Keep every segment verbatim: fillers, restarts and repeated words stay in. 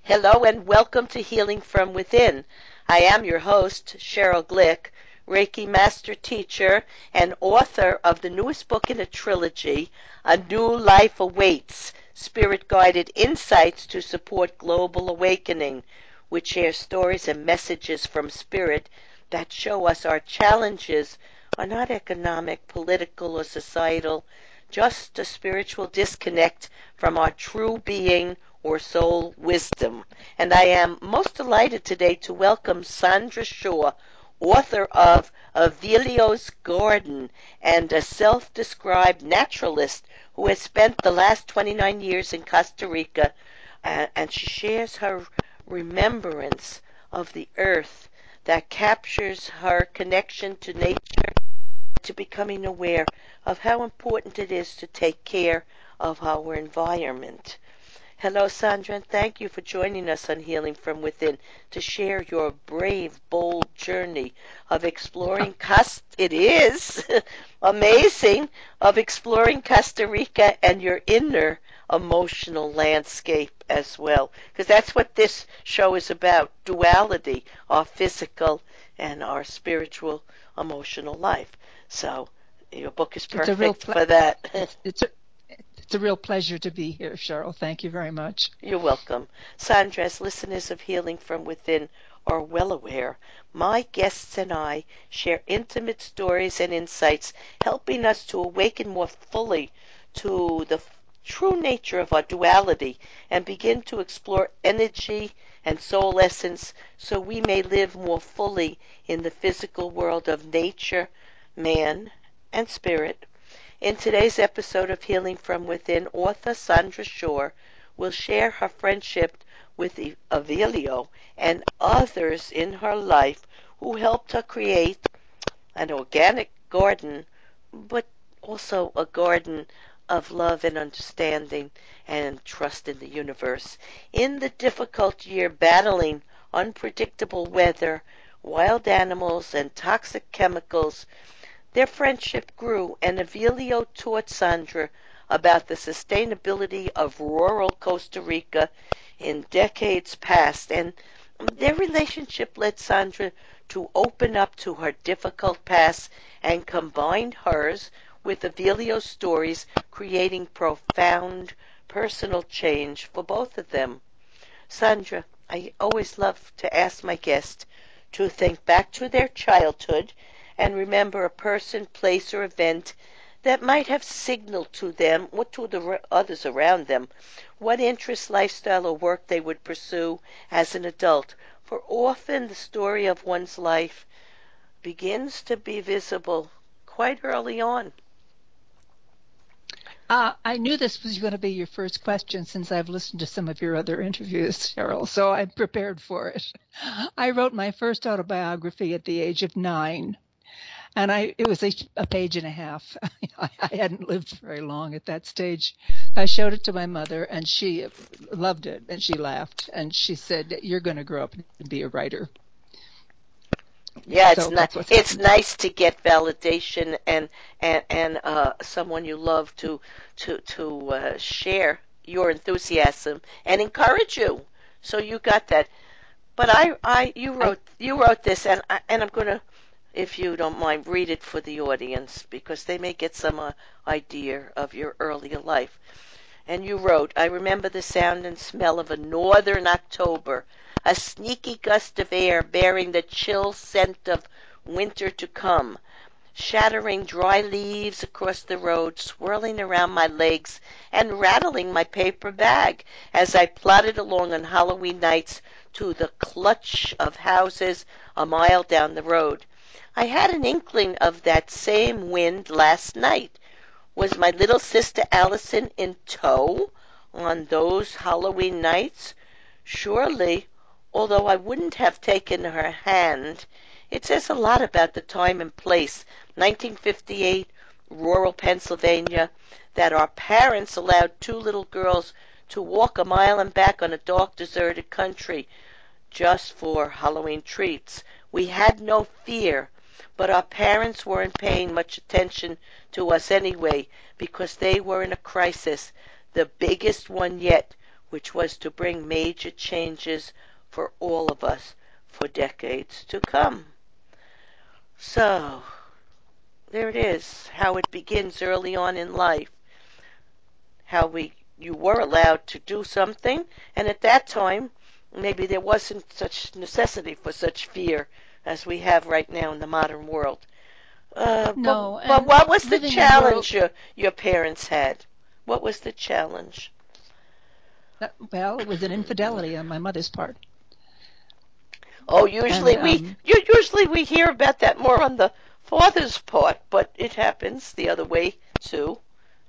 Hello and welcome to Healing from Within. I am your host, Cheryl Glick, Reiki Master Teacher and author of the newest book in a trilogy, A New Life Awaits, Spirit-Guided Insights to Support Global Awakening, which shares stories and messages from Spirit that show us our challenges are not economic, political, or societal, just a spiritual disconnect from our true being or soul wisdom. And I am most delighted today to welcome Sandra Shaw, author of Avilio's Garden and a self-described naturalist who has spent the last twenty-nine years in Costa Rica, uh, and she shares her remembrance of the earth that captures her connection to nature, to becoming aware of how important it is to take care of our environment. Hello, Sandra, and thank you for joining us on Healing from Within to share your brave, bold journey of exploring Costa. It is amazing of exploring Costa Rica and your inner emotional landscape as well, because that's what this show is about: duality, our physical and our spiritual, emotional life. So your book is It's a real perfect ple- for that. it's, it's, a, it's a real pleasure to be here, Cheryl. Thank you very much. You're welcome. Sandra, as listeners of Healing from Within are well aware, my guests and I share intimate stories and insights, helping us to awaken more fully to the f- true nature of our duality and begin to explore energy and soul essence so we may live more fully in the physical world of nature, man, and spirit. In today's episode of Healing from Within, author Sandra Shaw will share her friendship with Avilio and others in her life who helped her create an organic garden, but also a garden of love and understanding and trust in the universe. In the difficult year battling unpredictable weather, wild animals, and toxic chemicals, their friendship grew, and Avilio taught Sandra about the sustainability of rural Costa Rica in decades past, and their relationship led Sandra to open up to her difficult past and combine hers with Avilio's stories, creating profound personal change for both of them. Sandra, I always love to ask my guests to think back to their childhood and remember a person, place, or event that might have signaled to them or to the others around them what interest, lifestyle, or work they would pursue as an adult. For often the story of one's life begins to be visible quite early on. Uh, I knew this was going to be your first question since I've listened to some of your other interviews, Cheryl, so I'm prepared for it. I wrote my first autobiography at the age of nine. And I, it was a, a page and a half. I, I hadn't lived very long at that stage. I showed it to my mother, and she loved it, and she laughed, and she said, "You're going to grow up and be a writer." Yeah, it's So not. that's what's It's happened. nice to get validation and and and uh, someone you love to to to uh, share your enthusiasm and encourage you. So you got that. But I I you I wrote you wrote this, and I, and I'm gonna, if you don't mind, read it for the audience because they may get some uh, idea of your earlier life. And you wrote, I remember the sound and smell of a northern October, a sneaky gust of air bearing the chill scent of winter to come, shattering dry leaves across the road, swirling around my legs, and rattling my paper bag as I plodded along on Halloween nights to the clutch of houses a mile down the road. I had an inkling of that same wind last night. Was my little sister Allison in tow on those Halloween nights? Surely, although I wouldn't have taken her hand, it says a lot about the time and place, nineteen fifty-eight, rural Pennsylvania, that our parents allowed two little girls to walk a mile and back on a dark, deserted country just for Halloween treats. We had no fear, but our parents weren't paying much attention to us anyway because they were in a crisis, the biggest one yet, which was to bring major changes for all of us for decades to come. So, there it is, how it begins early on in life, how we you were allowed to do something, and at that time, maybe there wasn't such necessity for such fear as we have right now in the modern world. Uh, No, but, but and what was the living in rural, challenge your, your parents had? What was the challenge? that- well, it was an infidelity on my mother's part. Oh, usually And we um, u- usually we hear about that more on the father's part, but it happens the other way too.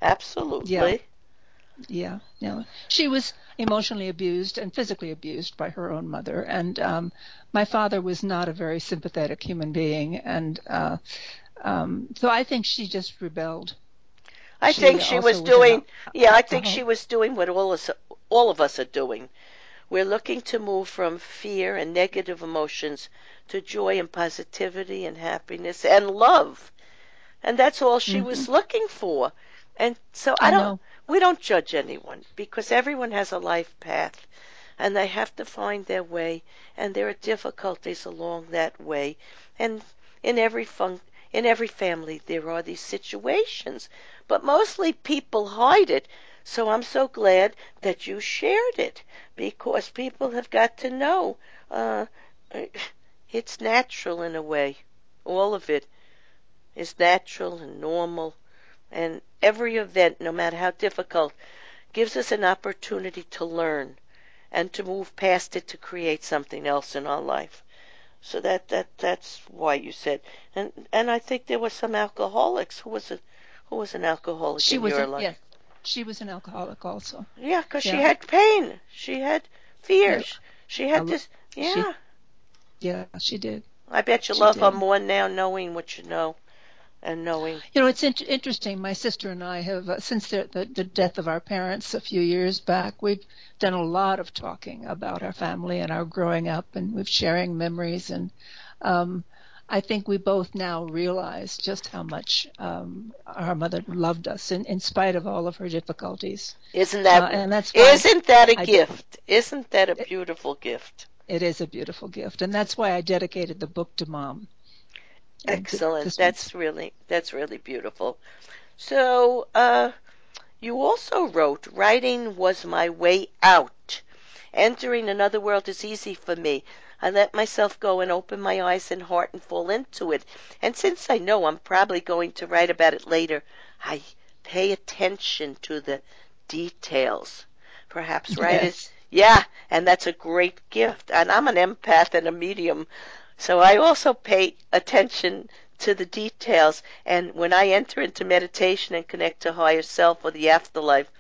yeah, Absolutely. yeah, yeah. She was emotionally abused and physically abused by her own mother. And um, my father was not a very sympathetic human being. And uh, um, so I think she just rebelled. I think She she also was was an doing, al- yeah, I think she alcohol. was doing what all us, all of us are doing. We're looking to move from fear and negative emotions to joy and positivity and happiness and love. And that's all she Hmm. was looking for. And so I I don't, know. we don't judge anyone because everyone has a life path and they have to find their way and there are difficulties along that way. And in every fun, in every family there are these situations, but mostly people hide it. So I'm so glad that you shared it because people have got to know uh, it's natural in a way. All of it is natural and normal, and every event, no matter how difficult, gives us an opportunity to learn and to move past it to create something else in our life. So that that that's why you said, and and I think there were some alcoholics. Who was a who was an alcoholic She in was your an life? yes. She was an alcoholic also. Yeah, 'cause she Yeah. had pain, she had Yeah. fears, she I, had lo- this. she Yeah, yeah, she did. I bet you She love her did. more now, knowing what you know and knowing. You know, it's in- interesting. My sister and I have, uh, since the, the, the death of our parents a few years back, we've done a lot of talking about our family and our growing up, and we've sharing memories. And um, I think we both now realize just how much um, our mother loved us, in, in spite of all of her difficulties. Isn't that Uh, and that's why isn't that a I de- gift? Isn't that a it, beautiful gift? it is a beautiful gift, and that's why I dedicated the book to Mom. And th- Excellent. this one's That's really that's really beautiful. So, uh, you also wrote, "Writing was my way out. Entering another world is easy for me. I let myself go and open my eyes and heart and fall into it. And since I know I'm probably going to write about it later, I pay attention to the details. Perhaps writers, yes. yeah, and that's a great gift. And I'm an empath and a medium, so I also pay attention to the details. And when I enter into meditation and connect to higher self or the afterlife,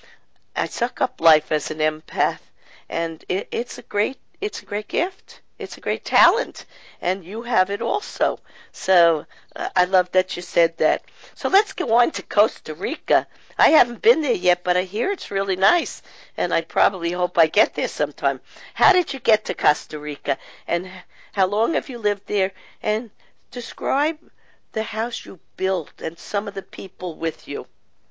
I suck up life as an empath, and it, it's a great it's a great gift. It's a great talent, and you have it also. So uh, I love that you said that. So let's go on to Costa Rica. I haven't been there yet, but I hear it's really nice, and I probably hope I get there sometime. How did you get to Costa Rica, and how long have you lived there? And describe the house you built and some of the people with you.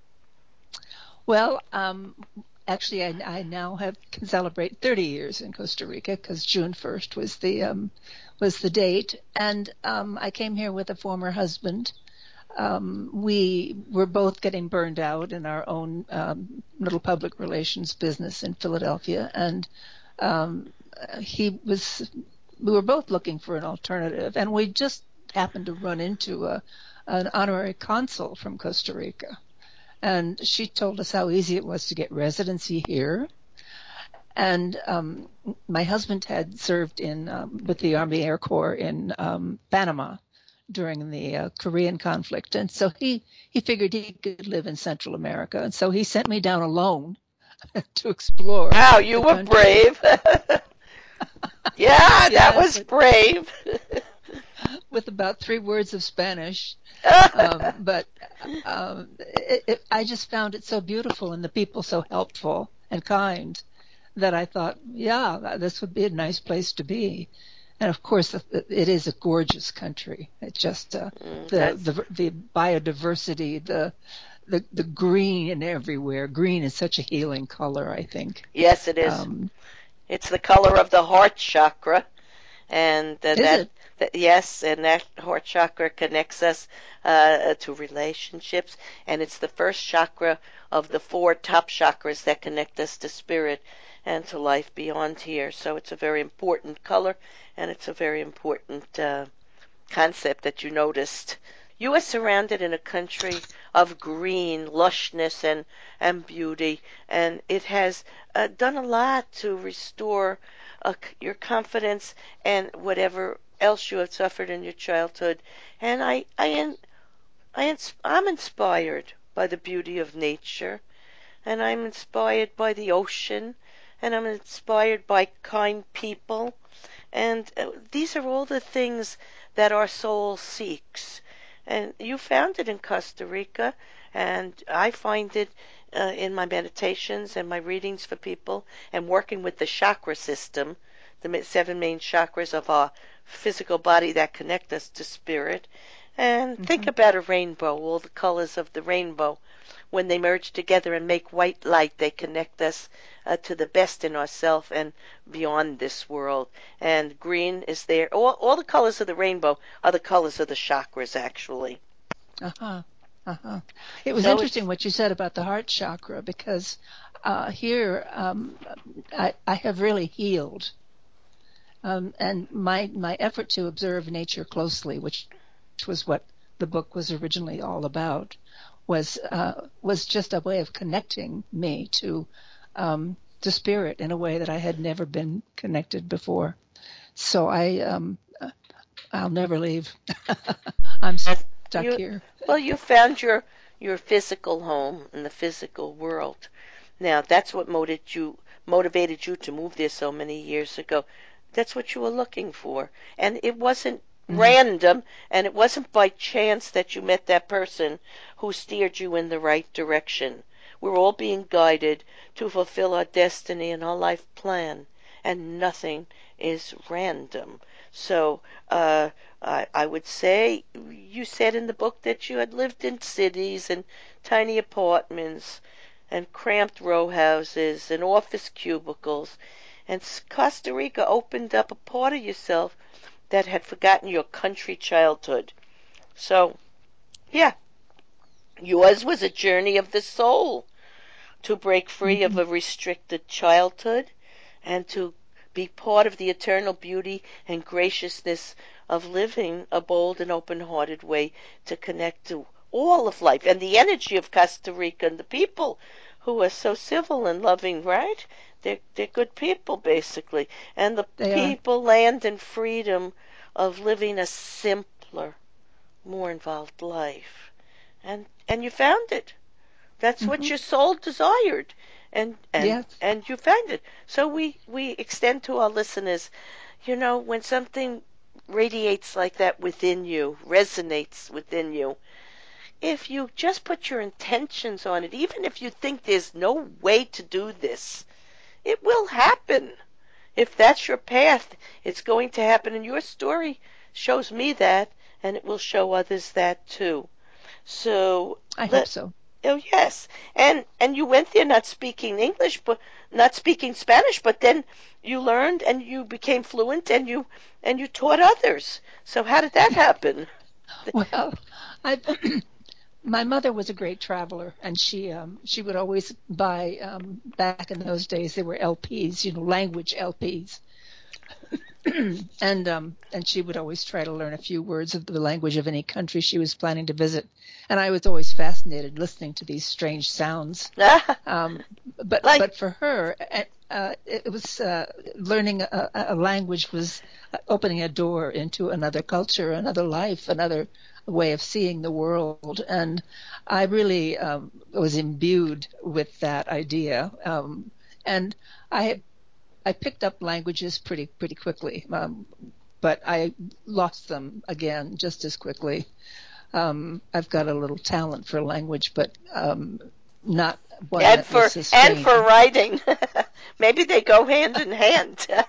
Well, um, actually, I, I now have can celebrate thirty years in Costa Rica because June first was the um, was the date, and um, I came here with a former husband. Um, we were both getting burned out in our own um, little public relations business in Philadelphia, and um, he was. We were both looking for an alternative, and we just happened to run into a an honorary consul from Costa Rica, and she told us how easy it was to get residency here. And um, my husband had served in um, with the Army Air Corps in um, Panama during the uh, Korean conflict, and so he he figured he could live in Central America, and so he sent me down alone to explore Wow, you the were country. brave. Yeah, that Yes, was with, brave. with about three words of Spanish. Um, but um, it, it, I just found it so beautiful and the people so helpful and kind that I thought, yeah, this would be a nice place to be. And of course, it is a gorgeous country. It just uh, Mm, the that's the the biodiversity, the the the green and everywhere. Green is such a healing color, I think. Yes, it is. Um, It's the color of the heart chakra, and uh, is that, it? that yes, and that heart chakra connects us uh, to relationships, and it's the first chakra of the four top chakras that connect us to spirit and to life beyond here. So it's a very important color, and it's a very important uh, concept that you noticed. You are surrounded in a country of green, lushness, and, and beauty, and it has uh, done a lot to restore uh, your confidence and whatever else you have suffered in your childhood. And I, I, I, I'm inspired by the beauty of nature, and I'm inspired by the ocean, and I'm inspired by kind people, and uh, these are all the things that our soul seeks. And you found it in Costa Rica, and I find it uh, in my meditations and my readings for people, and working with the chakra system, the seven main chakras of our physical body that connect us to spirit. And think Mm-hmm. about a rainbow, all the colors of the rainbow. When they merge together and make white light, they connect us uh, to the best in ourselves and beyond this world. And green is there. All, all the colors of the rainbow are the colors of the chakras, actually. Uh-huh. Uh-huh. It was So interesting it's, what you said about the heart chakra because uh, here um, I, I have really healed. Um, and my my effort to observe nature closely, which was what the book was originally all about, was uh, was just a way of connecting me to um, to spirit in a way that I had never been connected before. So I um, I'll never leave. I'm stuck you, here. well, you found your, your physical home in the physical world. Now, that's what motivated you, motivated you to move there so many years ago. That's what you were looking for. And it wasn't Mm-hmm. random, and it wasn't by chance that you met that person who steered you in the right direction. We're all being guided to fulfill our destiny and our life plan, and nothing is random. So, uh, I, I would say, you said in the book that you had lived in cities and tiny apartments and cramped row houses and office cubicles. And Costa Rica opened up a part of yourself that had forgotten your country childhood. So, yeah, yours was a journey of the soul to break free of Mm-hmm. a restricted childhood and to be part of the eternal beauty and graciousness of living a bold and open-hearted way to connect to all of life and the energy of Costa Rica and the people who are so civil and loving, right? They're, they're good people, basically. And the They are. people, land, and freedom of living a simpler, more involved life. And, and you found it. That's what Mm-hmm. your soul desired, and and Yes. and you found it. So we we extend to our listeners, you know, when something radiates like that within you, resonates within you, if you just put your intentions on it, even if you think there's no way to do this, it will happen. If that's your path, it's going to happen, and your story shows me that, and it will show others that too. So I hope let so. Oh yes, and and you went there not speaking English, but not speaking Spanish, but then you learned and you became fluent and you and you taught others. So how did that happen? Well, I my mother was a great traveler, and she um, she would always buy. Um, back in those days, there were L Ps, you know, language L Ps, and um, and she would always try to learn a few words of the language of any country she was planning to visit. And I was always fascinated listening to these strange sounds. Um, but like but for her, uh, it was uh, learning a, a language was opening a door into another culture, another life, another way of seeing the world. And I really um, was imbued with that idea. Um, and I had I picked up languages pretty pretty quickly, um, but I lost them again just as quickly. Um, I've got a little talent for language, but um, not one and that was for and for sustained. writing, maybe they go hand in hand.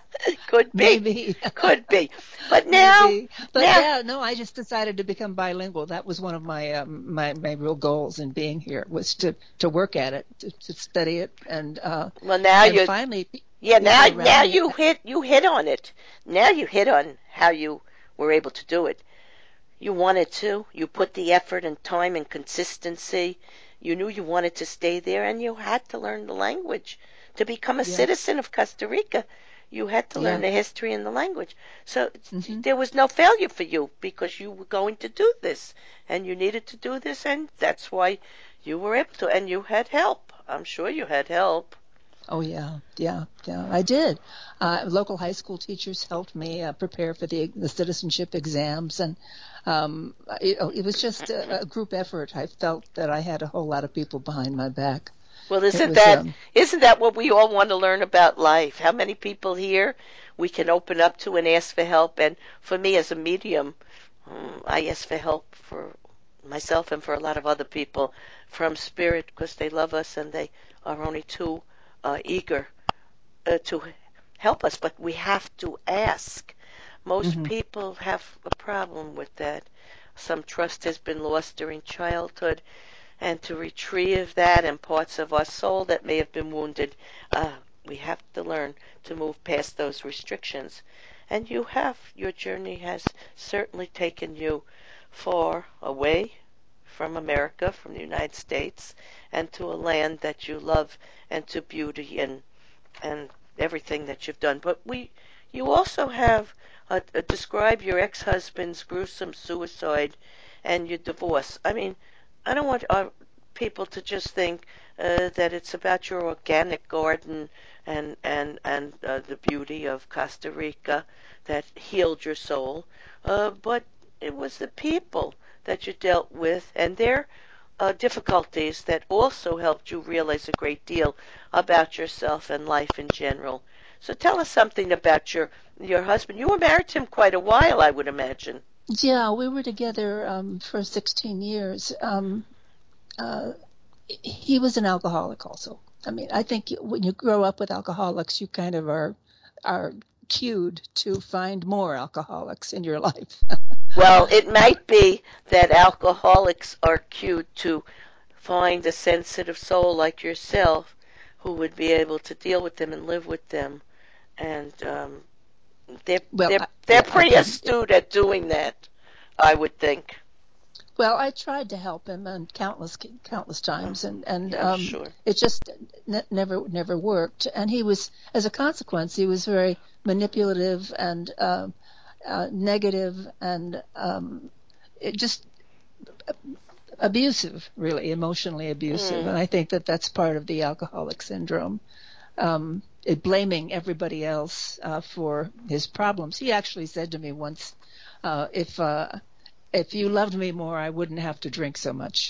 Could be. Maybe. Could be. But now, Maybe. But now, yeah, no, I just decided to become bilingual. That was one of my um, my my real goals in being here, was to to work at it, to, to study it, and uh, well, now and you, finally, yeah, people now, around now me. you hit, you hit on it. Now you hit on how you were able to do it. You wanted to. You put the effort and time and consistency. You knew you wanted to stay there, and you had to learn the language to become a Yeah, citizen of Costa Rica. You had to learn yeah. the history and the language. So Hmm. there was no failure for you because you were going to do this, and you needed to do this, and that's why you were able to. And you had help. I'm sure you had help. Oh yeah, yeah, yeah. I did. Uh, local high school teachers helped me uh, prepare for the the citizenship exams, and um, it, it was just a, a group effort. I felt that I had a whole lot of people behind my back. Well, It isn't was that um, isn't that what we all want to learn about life? How many people here we can open up to and ask for help? And for me as a medium, um, I ask for help for myself and for a lot of other people from spirit because they love us and they are only too uh, eager uh, to help us. But we have to ask. Most hmm people have a problem with that. Some trust has been lost during childhood, and to retrieve that and parts of our soul that may have been wounded, uh, we have to learn to move past those restrictions. And you have. Your journey has certainly taken you far away from America, from the United States, and to a land that you love, and to beauty and and everything that you've done. But we, you also have uh, uh, described your ex-husband's gruesome suicide and your divorce. I mean, I don't want our people to just think uh, that it's about your organic garden and and and uh, the beauty of Costa Rica that healed your soul, uh, but it was the people that you dealt with and their uh, difficulties that also helped you realize a great deal about yourself and life in general. So tell us something about your your husband. You were married to him quite a while, I would imagine. yeah. We were together um, for sixteen years. Um, uh, he was an alcoholic also. I mean, I think when you grow up with alcoholics, you kind of are are cued to find more alcoholics in your life. Well, it might be that alcoholics are cued to find a sensitive soul like yourself who would be able to deal with them and live with them. And um, they're Well, they're I, they're yeah, I pretty couldn't. astute at doing that, I would think. Well, I tried to help him and countless countless Uh, times, and and yeah, I'm um, sure. it just ne- never never worked. And he was, as a consequence, he was very manipulative and uh, uh, negative and um, it just abusive, really emotionally abusive. Mm. And I think that that's part of the alcoholic syndrome. Um, it, blaming everybody else uh, for his problems. He actually said to me once, uh, "If uh, if you loved me more, I wouldn't have to drink so much."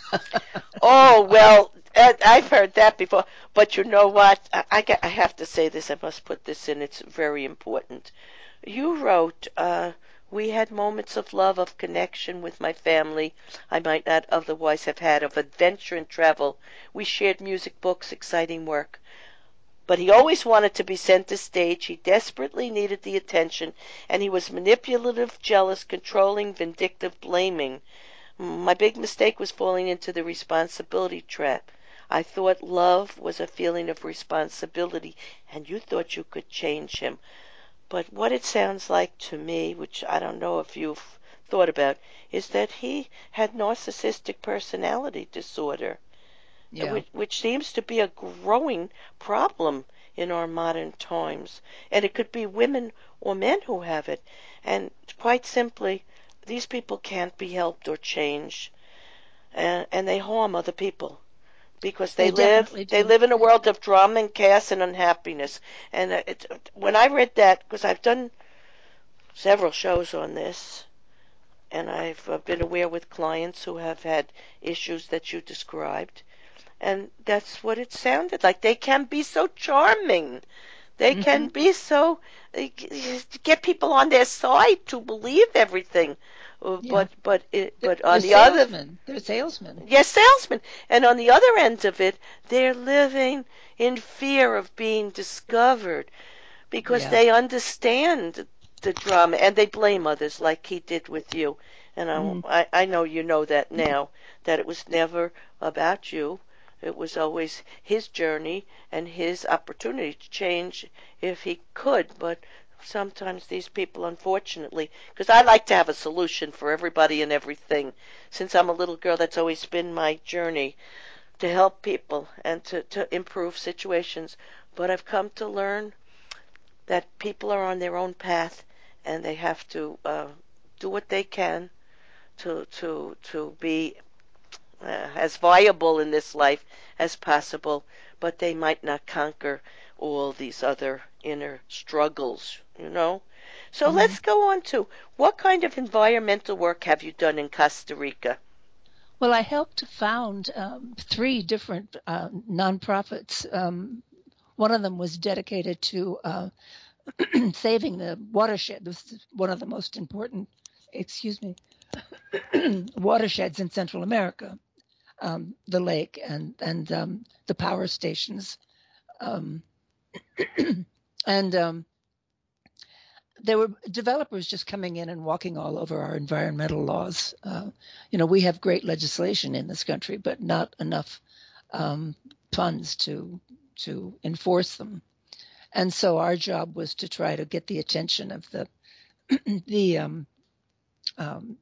Oh well, Ed, I've heard that before. But you know what? I, I, got- I have to say this. I must put this in. It's very important. You wrote, uh, "We had moments of love, of connection with my family I might not otherwise have had, of adventure and travel. We shared music, books, exciting work. But he always wanted to be center stage. He desperately needed the attention, and he was manipulative, jealous, controlling, vindictive, blaming. My big mistake was falling into the responsibility trap. I thought love was a feeling of responsibility, and you thought you could change him. But what it sounds like to me, which I don't know if you've thought about, is that he had narcissistic personality disorder, Yeah. which, which seems to be a growing problem in our modern times. And it could be women or men who have it. And quite simply, these people can't be helped or changed, and, and they harm other people because they They live definitely they do. live in a world of drama and chaos and unhappiness. And uh, it, when I read that, because I've done several shows on this, and I've uh, been aware with clients who have had issues that you described, and that's what it sounded like. They can be so charming. They can Hmm. be so uh, get people on their side to believe everything. Uh, Yeah. But but it, They're, but they're on the other, salesmen. They're salesmen. yes, salesmen. And on the other end of it, they're living in fear of being discovered. because Yeah. they understand the drama and they blame others like he did with you. And I, Mm. I, I know you know that now, that it was never about you. It was always his journey and his opportunity to change if he could. But sometimes these people, unfortunately, because I like to have a solution for everybody and everything, since I'm a little girl, that's always been my journey to help people and to, to improve situations. But I've come to learn that people are on their own path and they have to uh, do what they can to to to be uh, as viable in this life as possible, but they might not conquer all these other inner struggles, you know. So Mm. let's go on to what kind of environmental work have you done in Costa Rica? Well, I helped found um, three different uh, nonprofits. Um, one of them was dedicated to uh, saving the watershed. This is one of the most important, excuse me, watersheds in Central America, um, the lake and and um, the power stations, um, and um, there were developers just coming in and walking all over our environmental laws. Uh, you know, we have great legislation in this country, but not enough um, funds to to enforce them. And so our job was to try to get the attention of the the um, um,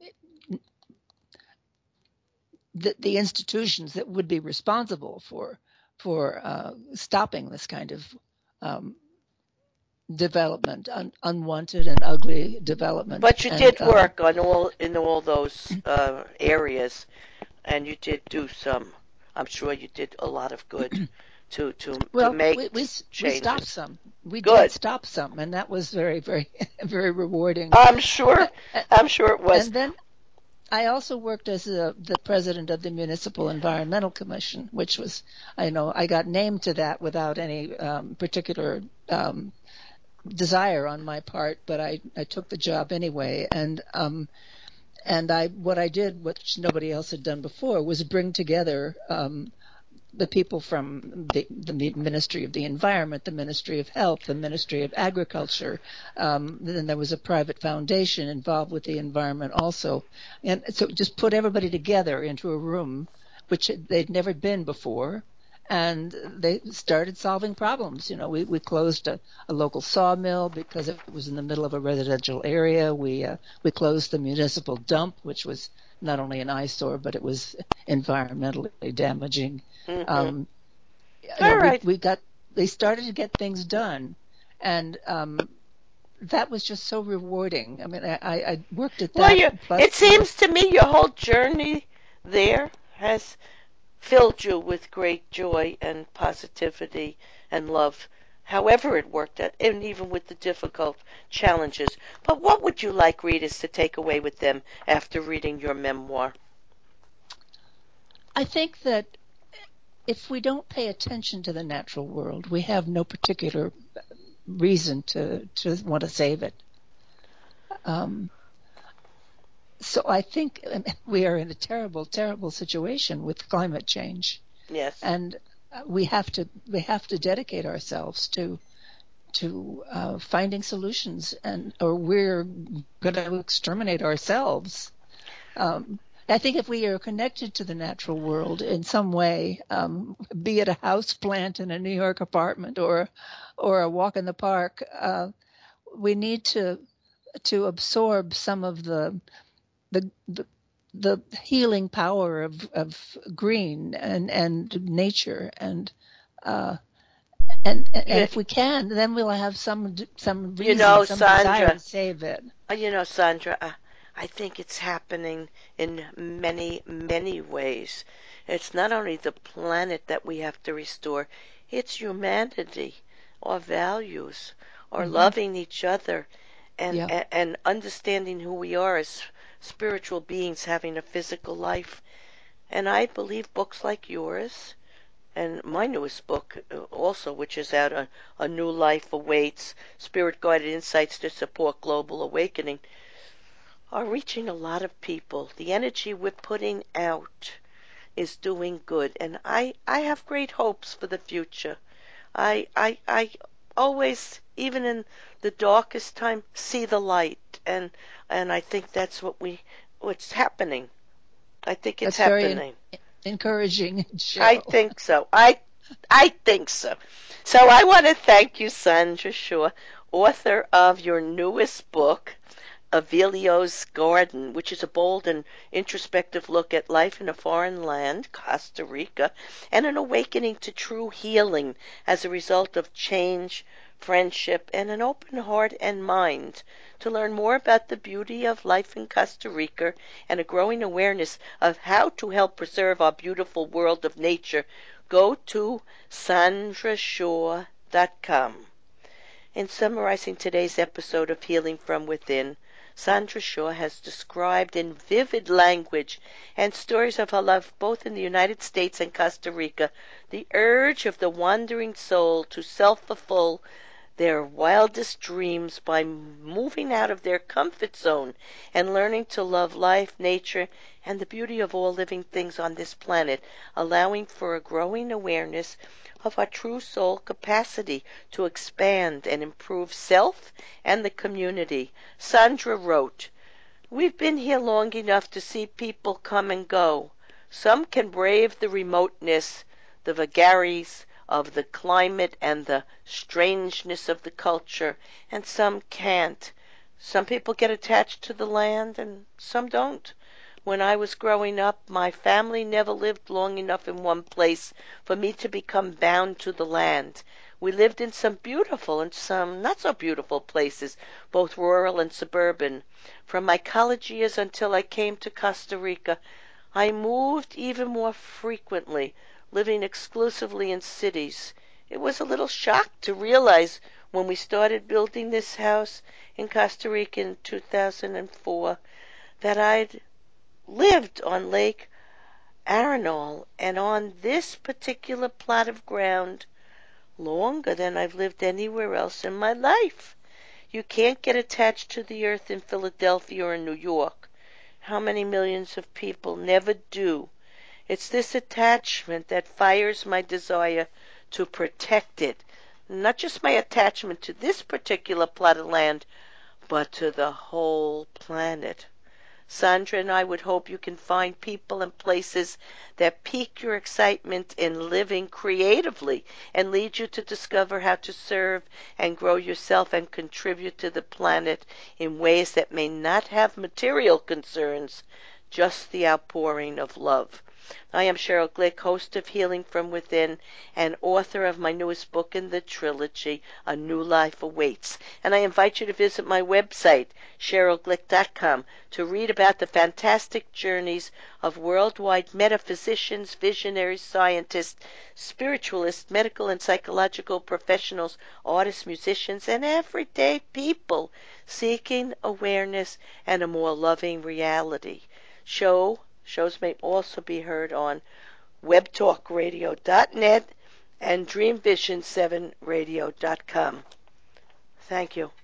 the, the institutions that would be responsible for for uh, stopping this kind of um, development, un, unwanted and ugly development. But you And did um, work on all in all those uh, areas, and you did do some. I'm sure you did a lot of good to to to well, make we, we we stopped changes. some. We did Good. stop some, and that was very, very, very rewarding. I'm sure. Uh, I'm sure it was. And then I also worked as a, the president of the Municipal Environmental Commission, which was, I know, I got named to that without any um, particular um, desire on my part, but I, I took the job anyway. And um, and I what I did, which nobody else had done before, was bring together um, the people from the, the Ministry of the Environment, the Ministry of Health, the Ministry of Agriculture. Um, then there was a private foundation involved with the environment also. And so just put everybody together into a room, which they'd never been before. And they started solving problems. You know, we, we closed a, a local sawmill because it was in the middle of a residential area. We uh, we closed the municipal dump, which was not only an eyesore, but it was environmentally damaging. Hmm. Um, you know, All we right. we got they started to get things done, and um, that was just so rewarding. I mean, I, I worked at Well, that you. plus It more. seems to me your whole journey there has filled you with great joy and positivity and love. However it worked out, and even with the difficult challenges. But what would you like readers to take away with them after reading your memoir? I think that if we don't pay attention to the natural world, we have no particular reason to to want to save it. Um, so I think we are in a terrible, terrible situation with climate change, Yes. and we have to we have to dedicate ourselves to to uh, finding solutions, and or we're going to exterminate ourselves. Um, I think if we are connected to the natural world in some way, um, be it a house plant in a New York apartment or or a walk in the park, uh, we need to to absorb some of the the the, the healing power of, of green and, and nature and uh, and and You, if we can, then we'll have some some you reason, know, some desire Sandra, to save it. uh, you know, Sandra, uh, I think it's happening in many, many ways. It's not only the planet that we have to restore, it's humanity, our values, our Hmm. loving each other, and, Yeah. and, and understanding who we are as spiritual beings having a physical life. And I believe books like yours and my newest book uh, also, which is out, a, a New Life Awaits, Spirit Guided Insights to Support Global Awakening, are reaching a lot of people. The energy we're putting out is doing good, and I, I have great hopes for the future. I, I, I always, even in the darkest time, see the light. And and I think that's what we what's happening. I think it's That's very en- happening. encouraging, I Cheryl. think so. I I think so. So I want to thank you, Sandra Shaw, author of your newest book, Avilio's Garden, which is a bold and introspective look at life in a foreign land, Costa Rica, and an awakening to true healing as a result of change, friendship, and an open heart and mind. To learn more about the beauty of life in Costa Rica and a growing awareness of how to help preserve our beautiful world of nature, go to sandra shaw dot com. In summarizing today's episode of Healing from Within, Sandra Shaw has described in vivid language and stories of her love both in the United States and Costa Rica the urge of the wandering soul to self-fulfill their wildest dreams by moving out of their comfort zone and learning to love life, nature, and the beauty of all living things on this planet, allowing for a growing awareness of our true soul capacity to expand and improve self and the community. Sandra wrote, "We've been here long enough to see people come and go. Some can brave the remoteness, the vagaries of the climate and the strangeness of the culture, and some can't. Some people get attached to the land and some don't. When I was growing up, my family never lived long enough in one place for me to become bound to the land. We lived in some beautiful and some not so beautiful places, both rural and suburban. From my college years until I came to Costa Rica, I moved even more frequently, living exclusively in cities. It was a little shock to realize when we started building this house in Costa Rica in two thousand four that I'd lived on Lake Arenal and on this particular plot of ground longer than I've lived anywhere else in my life. You can't get attached to the earth in Philadelphia or in New York. How many millions of people never do? It's this attachment that fires my desire to protect it. Not just my attachment to this particular plot of land, but to the whole planet. Sandra and I would hope you can find people and places that pique your excitement in living creatively and lead you to discover how to serve and grow yourself and contribute to the planet in ways that may not have material concerns, just the outpouring of love. I am Cheryl Glick, host of Healing from Within and author of my newest book in the trilogy, A New Life Awaits. And I invite you to visit my website, cheryl glick dot com, to read about the fantastic journeys of worldwide metaphysicians, visionaries, scientists, spiritualists, medical and psychological professionals, artists, musicians, and everyday people seeking awareness and a more loving reality. Show Shows may also be heard on web talk radio dot net and dream vision seven radio dot com. Thank you.